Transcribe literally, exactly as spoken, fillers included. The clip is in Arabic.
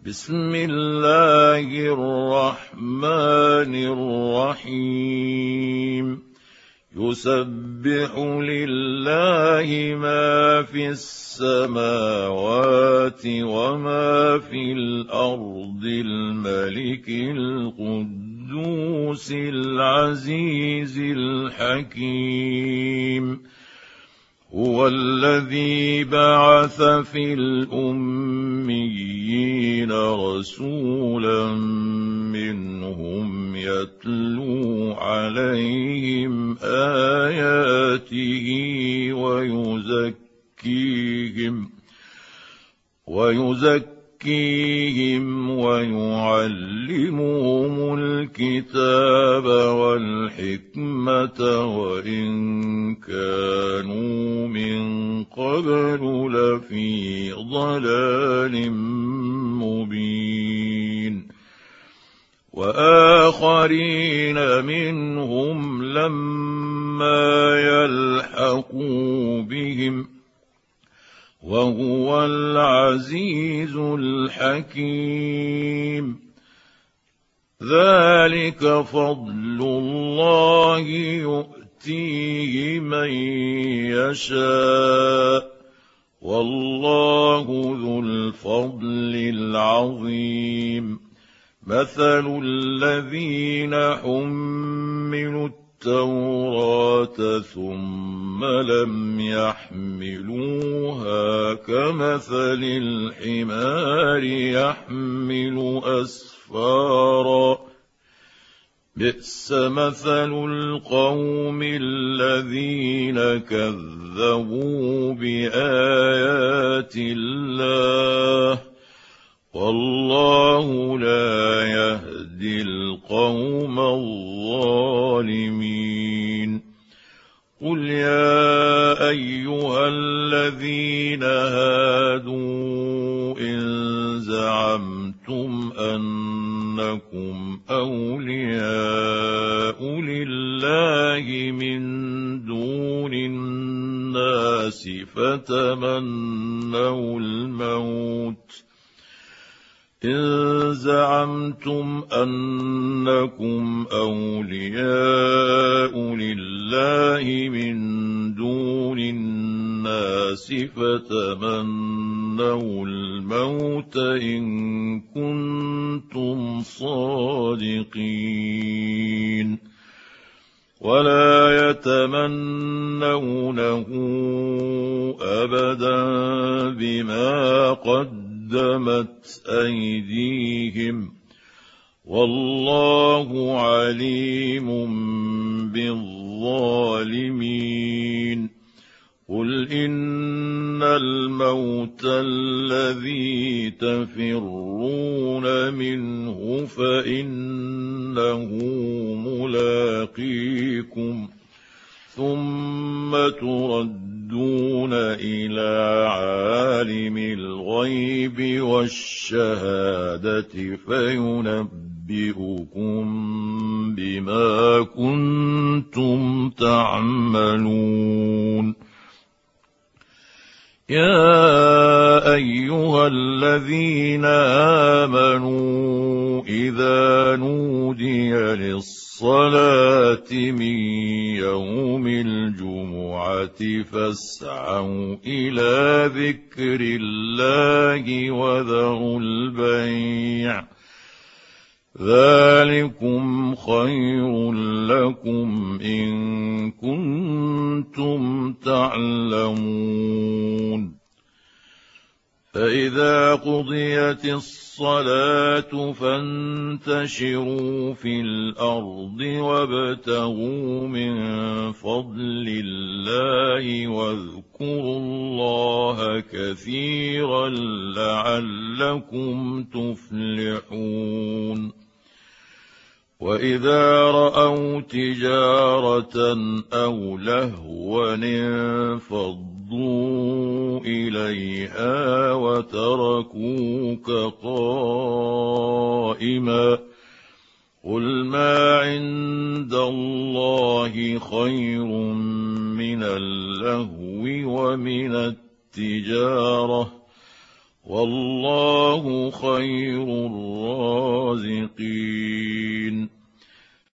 بسم الله الرحمن الرحيم يسبح لله ما في السماوات وما في الأرض الملك القدوس العزيز الحكيم هو الذي بعث في الأميين رسولا منهم يتلو عليهم آياته ويزكيهم ويزكيهم ويعلمهم الكتاب والحكمة وإن كانوا من قبل لفي ضلال مبين وآخرين منهم لما يلحقوا بهم وهو العزيز الحكيم ذلك فضل الله يؤتيه من يشاء والله ذو الفضل العظيم مثل الذين حملوا التوراة ثم لم يحملوها كمثل الحمار يحمل أسفارا بئس مثل القوم الذين كذبوا بآيات الله والله لا يهدي القوم الظالمين قل يا أيها الذين هادوا إن زعمتم أنكم أولياء لله من دون الناس فتمنوا الموت إن زعمتم أنكم أولياء لله من دون الناس فتمنوا الموت إن كنتم صادقين ولا يتمنونه أبدا بما قدمت أيديهم والله عليم بالظالمين قل إن الموت الذي تفرون منه فإنه ملاقيكم ثم تردون إلى عالم الغيب والشهادة فينبئكم بما كنتم تعملون يا أيها الذين آمنوا إذا نودي للصلاة من يوم الجمعة فاسعوا إلى ذكر الله وذروا البيع ذلكم خير لكم إن كنتم تعلمون فإذا قضيت الصلاة فانتشروا في الأرض وابتغوا من فضل الله واذكروا الله كثيرا لعلكم تفلحون وإذا رأوا تجارة أو لهوا انفضوا إليها وتركوك قائما قل ما عند الله خير من اللهو ومن التجارة والله خير الرازقين.